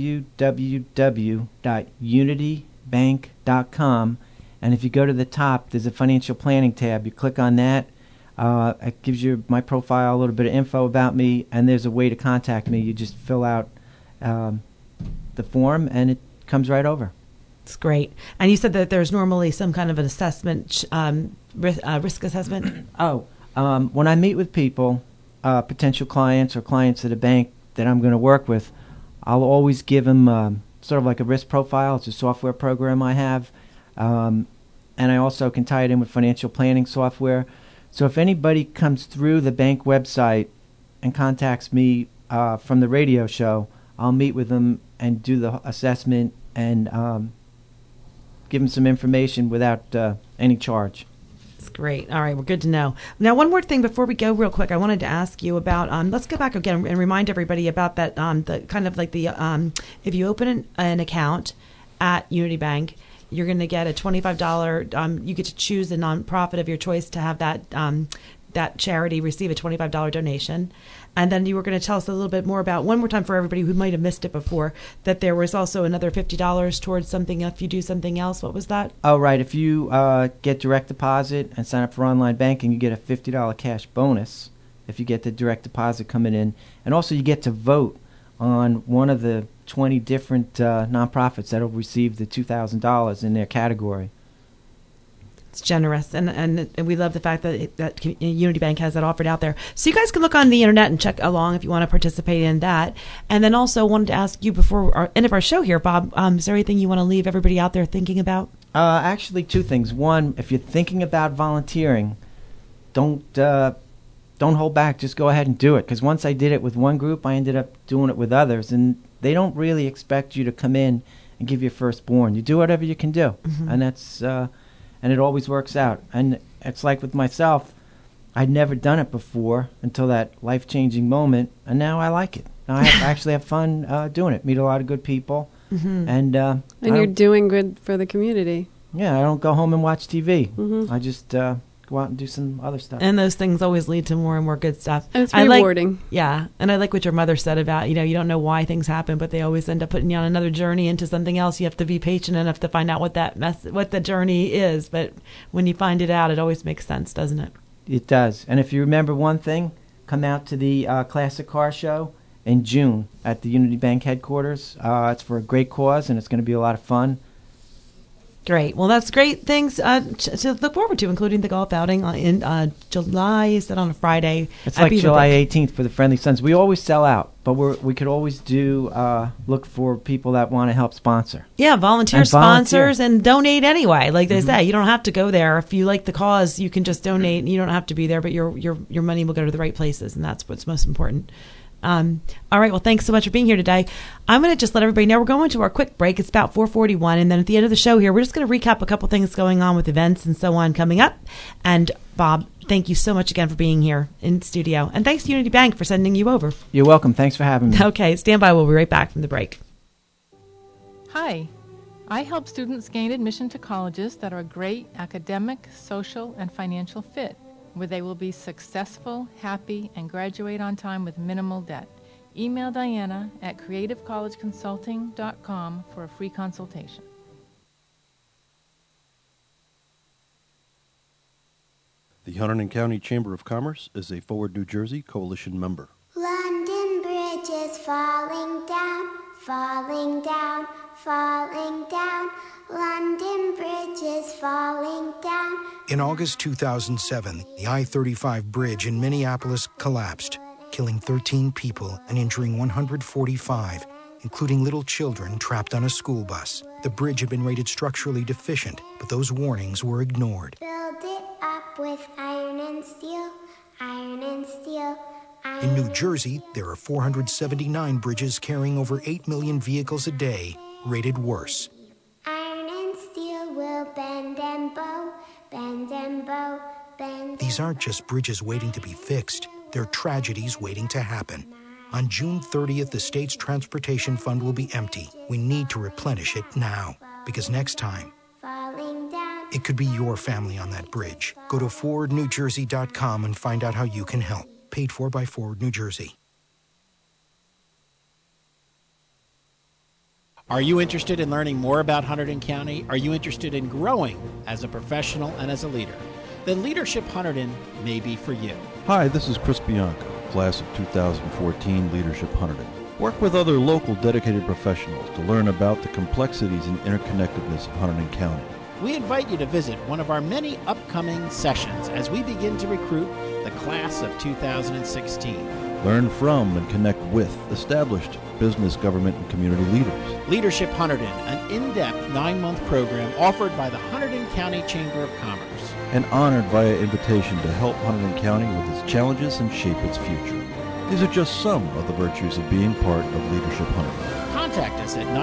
www.unitybank.com. And if you go to the top, there's a financial planning tab. You click on that. It gives you my profile, a little bit of info about me, and there's a way to contact me. You just fill out the form, and it comes right over. It's great. And you said that there's normally some kind of an assessment, risk assessment? When I meet with people, potential clients or clients at a bank that I'm going to work with, I'll always give them sort of like a risk profile. It's a software program I have, and I also can tie it in with financial planning software. So if anybody comes through the bank website and contacts me from the radio show, I'll meet with them and do the assessment and give them some information without any charge. That's great. All right, we're good to know. Now, one more thing before we go real quick, I wanted to ask you about, let's go back again and remind everybody about that, the kind of like the, if you open an account at Unity Bank, you're going to get a $25, you get to choose the nonprofit of your choice to have that charity receive a $25 donation. And then you were going to tell us a little bit more about, one more time for everybody who might have missed it before, that there was also another $50 towards something if you do something else. What was that? Oh, right. If you get direct deposit and sign up for online banking, you get a $50 cash bonus if you get the direct deposit coming in. And also you get to vote on one of the 20 different nonprofits that will receive the $2,000 in their category. It's generous, and we love the fact that Unity Bank has that offered out there. So you guys can look on the internet and check along if you want to participate in that. And then also wanted to ask you before our end of our show here, Bob, is there anything you want to leave everybody out there thinking about? Actually, 2 things. One, if you're thinking about volunteering, don't hold back. Just go ahead and do it. Because once I did it with one group, I ended up doing it with others, and they don't really expect you to come in and give your firstborn. You do whatever you can do, and that's. And it always works out. And it's like with myself, I'd never done it before until that life-changing moment, and now I like it. Now I actually have fun doing it. Meet a lot of good people, and you're doing good for the community. Yeah, I don't go home and watch TV. I just go out and do some other stuff. And those things always lead to more and more good stuff. And it's rewarding. And I like what your mother said about, you don't know why things happen, but they always end up putting you on another journey into something else. You have to be patient enough to find out what the journey is. But when you find it out, it always makes sense, doesn't it? It does. And if you remember one thing, come out to the Classic Car Show in June at the Unity Bank headquarters. It's for a great cause, and it's going to be a lot of fun. Great. Well, that's great things to look forward to, including the golf outing in July. Is that on a Friday? It's like July 18th for the Friendly Sons. We always sell out, but we could always look for people that want to help sponsor. Yeah, volunteer sponsors and donate anyway. Like they say, you don't have to go there. If you like the cause, you can just donate, and you don't have to be there, but your money will go to the right places, and that's what's most important. All right. Well, thanks so much for being here today. I'm going to just let everybody know we're going to our quick break. It's about 4:41. And then at the end of the show here, we're just going to recap a couple things going on with events and so on coming up. And Bob, thank you so much again for being here in studio. And thanks to Unity Bank for sending you over. You're welcome. Thanks for having me. Okay. Stand by. We'll be right back from the break. Hi. I help students gain admission to colleges that are a great academic, social, and financial fit, where they will be successful, happy, and graduate on time with minimal debt. Email Diana at creativecollegeconsulting.com for a free consultation. The Hunterdon County Chamber of Commerce is a Forward New Jersey coalition member. London Bridge is falling down, falling down, falling down. London Bridge is falling down. In August 2007, the I-35 bridge in Minneapolis collapsed, killing 13 people and injuring 145, including little children trapped on a school bus. The bridge had been rated structurally deficient, but those warnings were ignored. Build it up with iron and steel, iron and steel. In New Jersey, there are 479 bridges carrying over 8 million vehicles a day, rated worse. Iron and steel will bend and bow, bend and bow, bend. These aren't just bridges waiting to be fixed. They're tragedies waiting to happen. On June 30th, the state's transportation fund will be empty. We need to replenish it now, because next time, it could be your family on that bridge. Go to forwardnewjersey.com and find out how you can help. Paid for by Forward New Jersey. Are you interested in learning more about Hunterdon County? Are you interested in growing as a professional and as a leader? Then Leadership Hunterdon may be for you. Hi, this is Chris Bianco, class of 2014 Leadership Hunterdon. Work with other local dedicated professionals to learn about the complexities and interconnectedness of Hunterdon County. We invite you to visit one of our many upcoming sessions as we begin to recruit the class of 2016. Learn from and connect with established business, government, and community leaders. Leadership Hunterdon, an in-depth 9-month program offered by the Hunterdon County Chamber of Commerce. And honored via invitation to help Hunterdon County with its challenges and shape its future. These are just some of the virtues of being part of Leadership Hunterdon. Contact us at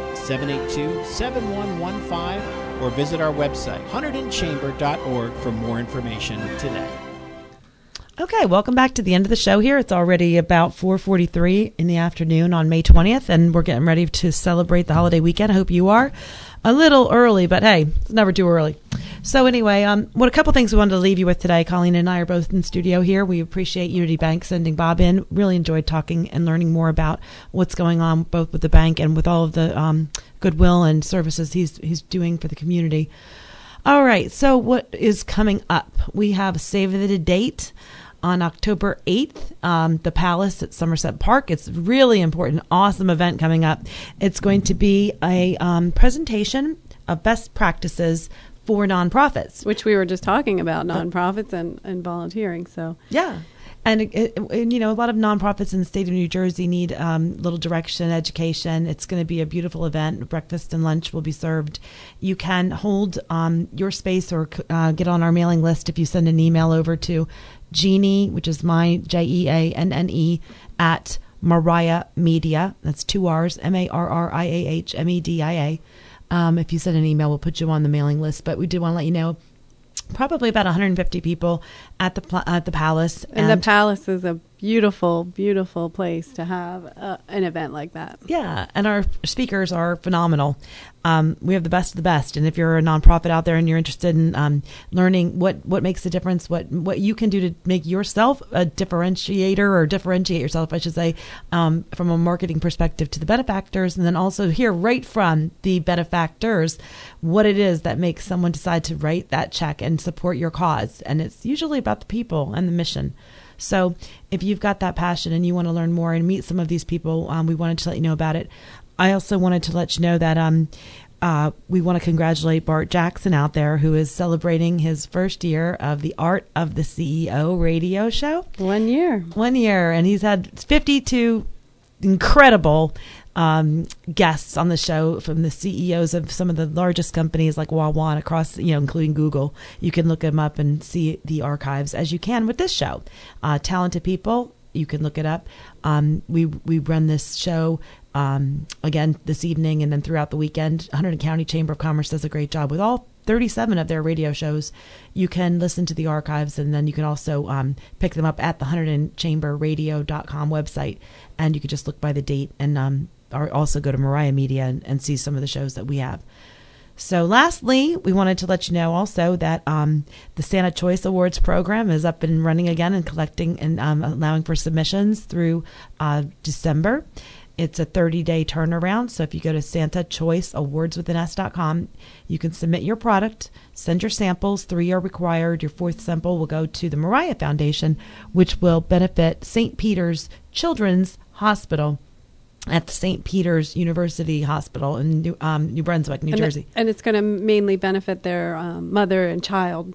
908-782-7115 or visit our website, hunterdonchamber.org, for more information today. Okay, welcome back to the end of the show here. It's already about 4:43 in the afternoon on May 20th, and we're getting ready to celebrate the holiday weekend. I hope you are. A little early, but hey, it's never too early. So anyway, a couple things we wanted to leave you with today. Colleen and I are both in studio here. We appreciate Unity Bank sending Bob in. Really enjoyed talking and learning more about what's going on both with the bank and with all of the goodwill and services he's doing for the community. All right, so what is coming up? We have Save the Date on October 8th, the Palace at Somerset Park. It's really important, awesome event coming up. It's going to be a presentation of best practices for nonprofits. Which we were just talking about, nonprofits and volunteering. So yeah. And a lot of nonprofits in the state of New Jersey need little direction, education. It's going to be a beautiful event. Breakfast and lunch will be served. You can hold your space or get on our mailing list if you send an email over to Jeannie, which is my JEANNE, at Mariah Media. That's 2 R's, MARRIAHMEDIA. If you send an email, we'll put you on the mailing list. But we do want to let you know, probably about 150 people at the Palace. And the Palace is a beautiful, beautiful place to have an event like that. Yeah, and our speakers are phenomenal. We have the best of the best, and if you're a nonprofit out there and you're interested in learning what makes a difference, what you can do to make yourself a differentiator or differentiate yourself, I should say, from a marketing perspective to the benefactors, and then also hear right from the benefactors what it is that makes someone decide to write that check and support your cause. And it's usually about the people and the mission. So if you've got that passion and you want to learn more and meet some of these people, we wanted to let you know about it. I also wanted to let you know that we want to congratulate Bart Jackson out there, who is celebrating his first year of the Art of the CEO radio show. 1 year. 1 year. And he's had 52 incredible guests on the show from the CEOs of some of the largest companies like Wawa and across, including Google. You can look them up and see the archives as you can with this show. Talented people, you can look it up. We run this show again this evening and then throughout the weekend. Hunterdon County Chamber of Commerce does a great job with all 37 of their radio shows. You can listen to the archives, and then you can also pick them up at the HunterdonChamberRadio.com website, and you can just look by the date and or also go to Mariah Media and see some of the shows that we have. So lastly, we wanted to let you know also that the Santa Choice Awards program is up and running again and collecting and allowing for submissions through December. It's a 30-day turnaround. So if you go to SantaChoiceAwardsWithAS.com, you can submit your product, send your samples. 3 are required. Your 4th sample will go to the Mariah Foundation, which will benefit St. Peter's Children's Hospital at the St. Peter's University Hospital in New Brunswick, New Jersey. And it's going to mainly benefit their mother and child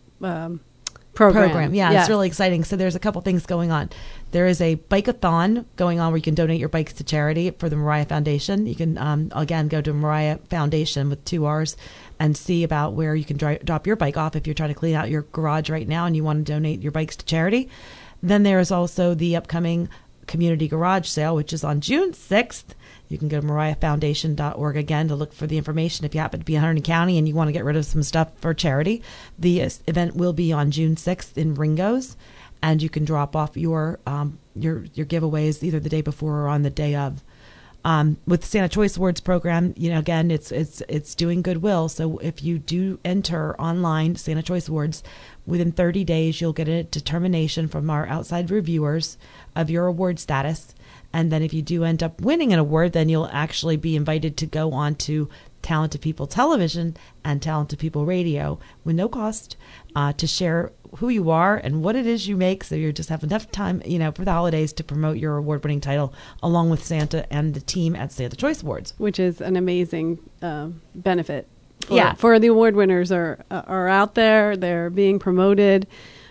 program. Yeah, it's really exciting. So there's a couple things going on. There is a bike-a-thon going on where you can donate your bikes to charity for the Mariah Foundation. You can, again, go to Mariah Foundation with 2 R's and see about where you can drop your bike off if you're trying to clean out your garage right now and you want to donate your bikes to charity. Then there is also the upcoming community garage sale, which is on June 6th. You can go to mariahfoundation.org again to look for the information if you happen to be in Hunterdon County and you want to get rid of some stuff for charity. The event will be on June 6th in Ringo's, and you can drop off your giveaways either the day before or on the day of. With the Santa Choice Awards program, again, it's doing goodwill. So if you do enter online Santa Choice Awards, within 30 days, you'll get a determination from our outside reviewers of your award status. And then if you do end up winning an award, then you'll actually be invited to go on to Talented People Television and Talented People Radio with no cost to share who you are and what it is you make. So you just have enough time, for the holidays to promote your award-winning title along with Santa and the team at Santa Choice Awards. Which is an amazing benefit. For the award winners are out there. They're being promoted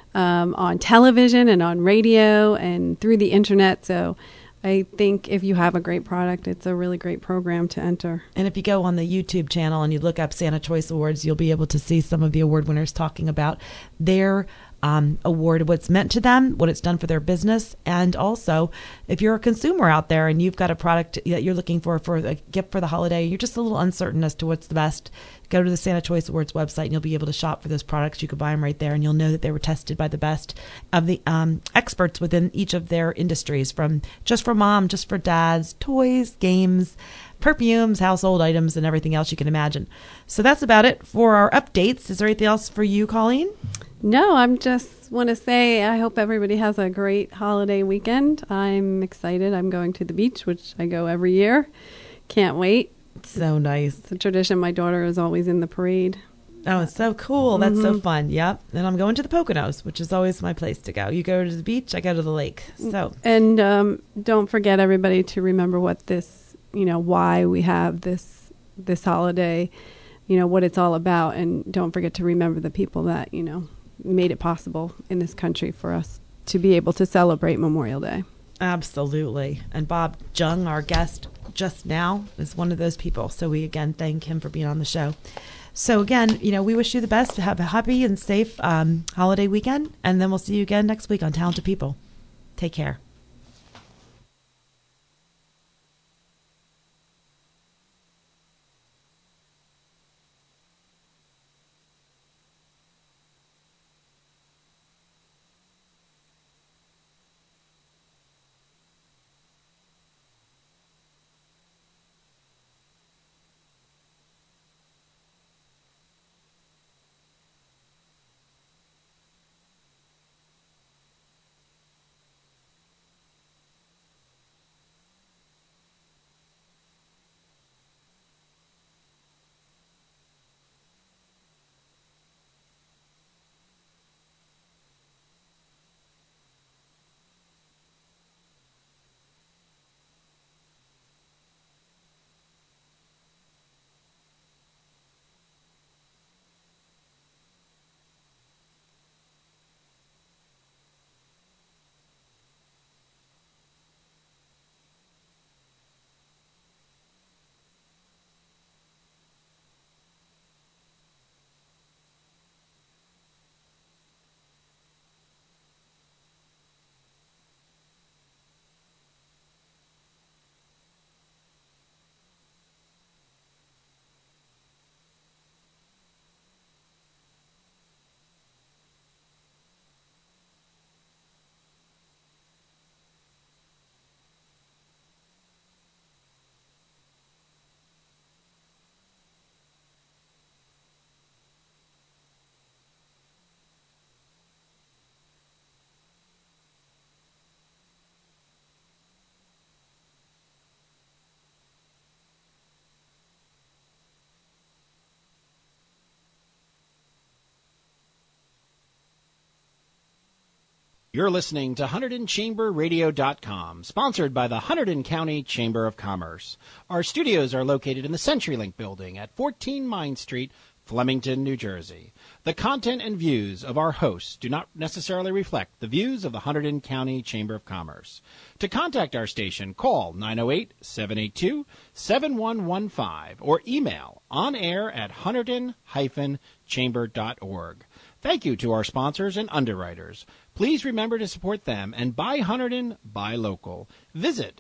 on television and on radio and through the internet. So I think if you have a great product, it's a really great program to enter. And if you go on the YouTube channel and you look up Santa Choice Awards, you'll be able to see some of the award winners talking about their award, what's meant to them, what it's done for their business. And also, if you're a consumer out there and you've got a product that you're looking for a gift for the holiday, you're just a little uncertain as to what's the best, go to the Santa Choice Awards website and you'll be able to shop for those products. You could buy them right there and you'll know that they were tested by the best of the experts within each of their industries, from just for mom, just for dads, toys, games, perfumes, household items, and everything else you can imagine. So that's about it for our updates. Is there anything else for you, Colleen? No, I'm just want to say I hope everybody has a great holiday weekend. I'm excited. I'm going to the beach, which I go every year. Can't wait. So nice. It's a tradition. My daughter is always in the parade. Oh, it's so cool. That's so fun. Yep. And I'm going to the Poconos, which is always my place to go. You go to the beach, I go to the lake. And don't forget, everybody, to remember what this, why we have this holiday, what it's all about. And don't forget to remember the people that, made it possible in this country for us to be able to celebrate Memorial Day. Absolutely. And Bob Jung, our guest just now, is one of those people. So we again thank him for being on the show. So again, we wish you the best. Have a happy and safe holiday weekend. And then we'll see you again next week on Talented People. Take care. You're listening to HunterdonChamberRadio.com, sponsored by the Hunterdon County Chamber of Commerce. Our studios are located in the CenturyLink building at 14 Mine Street, Flemington, New Jersey. The content and views of our hosts do not necessarily reflect the views of the Hunterdon County Chamber of Commerce. To contact our station, call 908-782-7115 or email onair@hunterdon-chamber.org. Thank you to our sponsors and underwriters. Please remember to support them and buy Hunterdon, buy local. Visit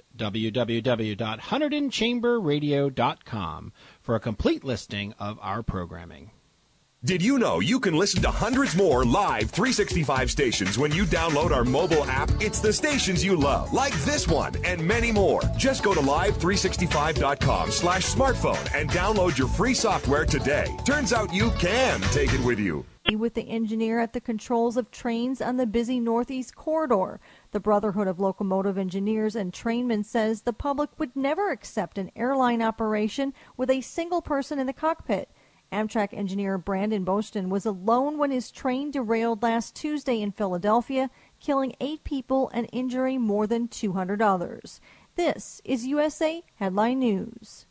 www.HunterdonChamberRadio.com for a complete listing of our programming. Did you know you can listen to hundreds more live 365 stations when you download our mobile app? It's the stations you love, like this one and many more. Just go to live365.com/smartphone and download your free software today. Turns out you can take it with you. With the engineer at the controls of trains on the busy Northeast Corridor. The Brotherhood of Locomotive Engineers and Trainmen says the public would never accept an airline operation with a single person in the cockpit. Amtrak engineer Brandon Boston was alone when his train derailed last Tuesday in Philadelphia, killing 8 people and injuring more than 200 others. This is USA Headline News.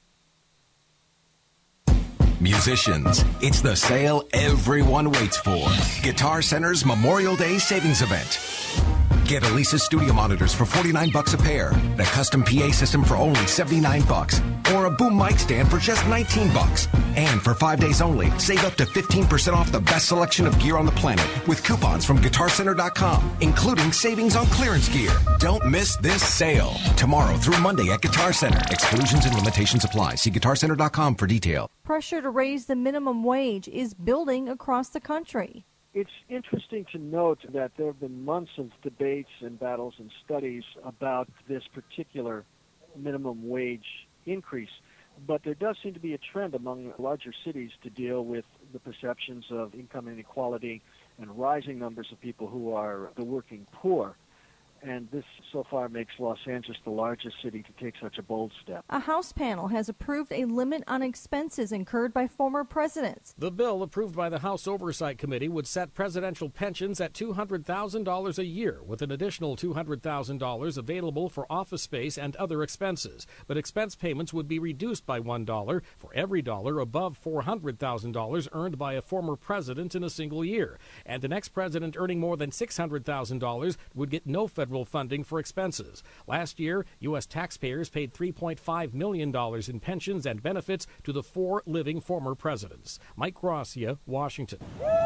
Musicians, it's the sale everyone waits for. Guitar Center's Memorial Day Savings Event. Get Alesis studio monitors for $49 a pair, a custom PA system for only $79, or a boom mic stand for just $19. And for 5 days only, save up to 15% off the best selection of gear on the planet with coupons from GuitarCenter.com, including savings on clearance gear. Don't miss this sale. Tomorrow through Monday at Guitar Center. Exclusions and limitations apply. See GuitarCenter.com for detail. Pressure to raise the minimum wage is building across the country. It's interesting to note that there have been months of debates and battles and studies about this particular minimum wage increase, but there does seem to be a trend among larger cities to deal with the perceptions of income inequality and rising numbers of people who are the working poor. And this so far makes Los Angeles the largest city to take such a bold step. A House panel has approved a limit on expenses incurred by former presidents. The bill approved by the House Oversight Committee would set presidential pensions at $200,000 a year, with an additional $200,000 available for office space and other expenses. But expense payments would be reduced by $1 for every dollar above $400,000 earned by a former president in a single year. And an ex-president earning more than $600,000 would get no federal funding for expenses. Last year, U.S. taxpayers paid $3.5 million in pensions and benefits to the 4 living former presidents. Mike Gracia, Washington.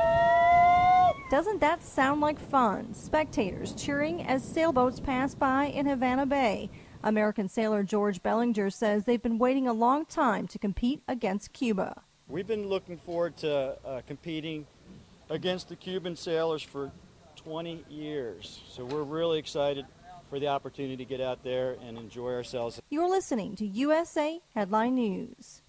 Doesn't that sound like fun? Spectators cheering as sailboats pass by in Havana Bay. American sailor George Bellinger says they've been waiting a long time to compete against Cuba. We've been looking forward to competing against the Cuban sailors for 20 years. So we're really excited for the opportunity to get out there and enjoy ourselves. You're listening to USA Headline News.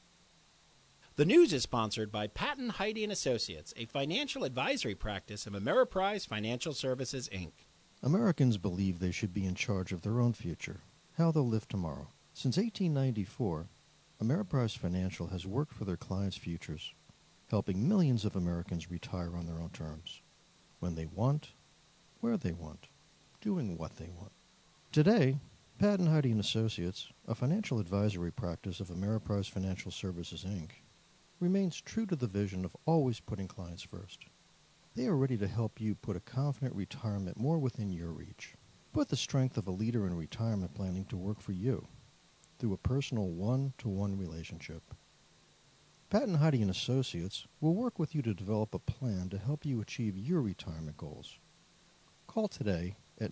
The news is sponsored by Patton, Heide & Associates, a financial advisory practice of Ameriprise Financial Services, Inc. Americans believe they should be in charge of their own future, how they'll live tomorrow. Since 1894, Ameriprise Financial has worked for their clients' futures, helping millions of Americans retire on their own terms. When they want, where they want, doing what they want. Today, Patton, Heide & Associates, a financial advisory practice of Ameriprise Financial Services, Inc., remains true to the vision of always putting clients first. They are ready to help you put a confident retirement more within your reach. Put the strength of a leader in retirement planning to work for you through a personal one-to-one relationship. Patton, Heide & Associates will work with you to develop a plan to help you achieve your retirement goals. Call today at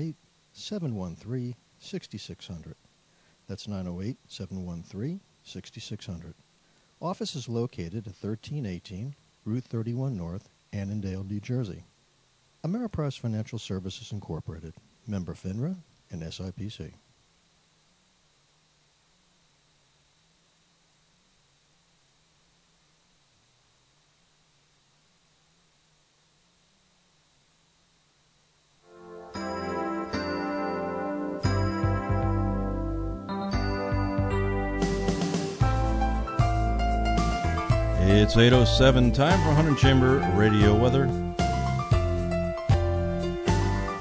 908-713-6600. That's 908-713-6600. Office is located at 1318 Route 31 North, Annandale, New Jersey. Ameriprise Financial Services Incorporated, member FINRA and SIPC. It's 8:07, time for Hunterdon Chamber Radio weather.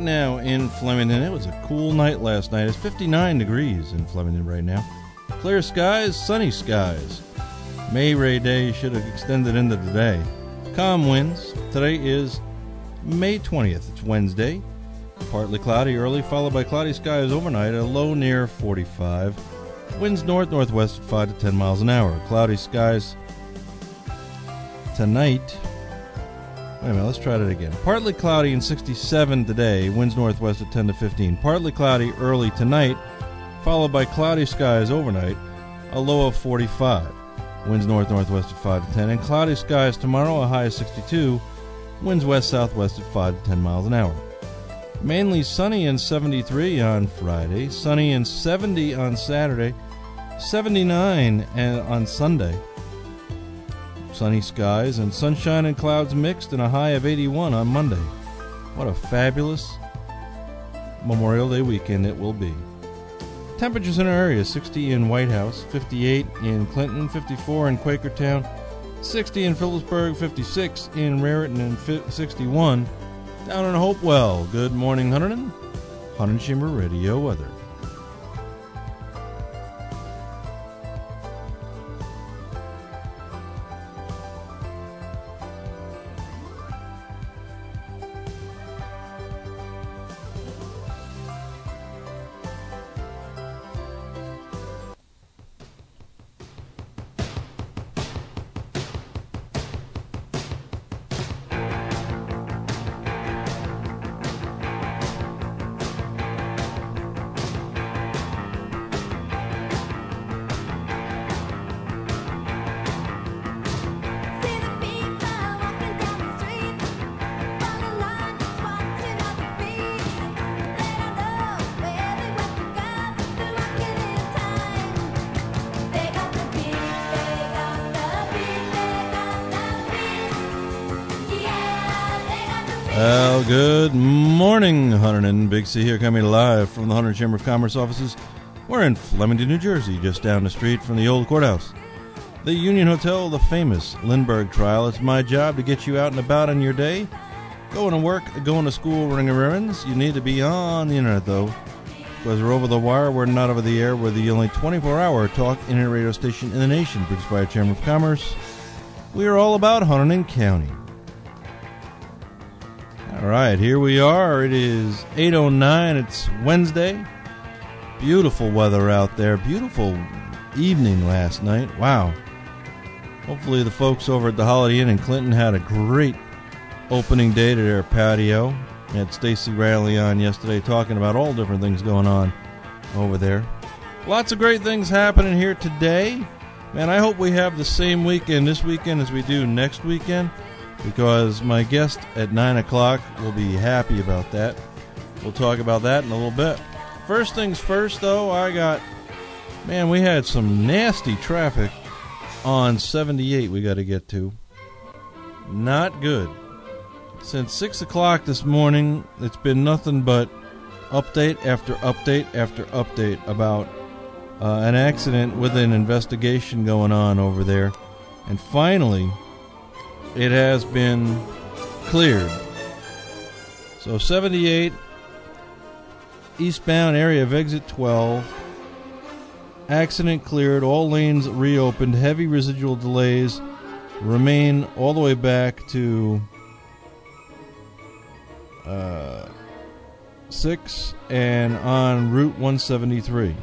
right now in Flemington. It was a cool night last night. It's 59 degrees in Flemington right now. Clear skies, sunny skies. May Ray Day should have extended into today. Calm winds. Today is May 20th. It's Wednesday. Partly cloudy early, followed by cloudy skies overnight, a low near 45. Winds north-northwest at 5 to 10 miles an hour. Cloudy skies tonight. Wait a minute, let's try that again. Partly cloudy and 67 today. Winds northwest at 10 to 15. Partly cloudy early tonight, followed by cloudy skies overnight, a low of 45. Winds north-northwest at 5 to 10. And cloudy skies tomorrow, a high of 62. Winds west-southwest at 5 to 10 miles an hour. Mainly sunny and 73 on Friday. Sunny and 70 on Saturday. 79 on Sunday. Sunny skies and sunshine and clouds mixed and a high of 81 on Monday. What a fabulous Memorial Day weekend it will be. Temperatures in our area: 60 in White House, 58 in Clinton, 54 in Quakertown, 60 in Phillipsburg, 56 in Raritan, and 61 down in Hopewell. Good morning, Hunterdon. Hunterdon Chamber Radio weather. Well, good morning, Hunterdon. Big C here, coming live from the Hunterdon Chamber of Commerce offices. We're in Flemington, New Jersey, just down the street from the old courthouse. The Union Hotel, the famous Lindbergh trial. It's my job to get you out and about in your day. Going to work, going to school, running errands. You need to be on the internet, though, because we're over the wire. We're not over the air. We're the only 24-hour talk internet radio station in the nation, produced by our Chamber of Commerce. We are all about Hunterdon County. All right, here we are. It is 8:09. It's Wednesday. Beautiful weather out there. Beautiful evening last night. Wow. Hopefully the folks over at the Holiday Inn in Clinton had a great opening day to their patio. We had Stacy Riley on yesterday talking about all different things going on over there. Lots of great things happening here today. Man, I hope we have the same weekend this weekend as we do next weekend, because my guest at 9 o'clock will be happy about that. We'll talk about that in a little bit. First things first, though, we had some nasty traffic on 78 we got to get to. Not good. Since 6 o'clock this morning, it's been nothing but update after update after update about an accident with an investigation going on over there. And finally, it has been cleared. So 78, eastbound area of exit 12. Accident cleared, all lanes reopened, heavy residual delays remain all the way back to 6 and on Route 173.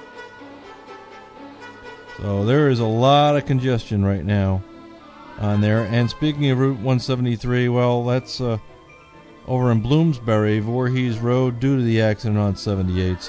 So there is a lot of congestion right now on there. And speaking of Route 173, well, that's over in Bloomsbury, Voorhees Road, due to the accident on 78.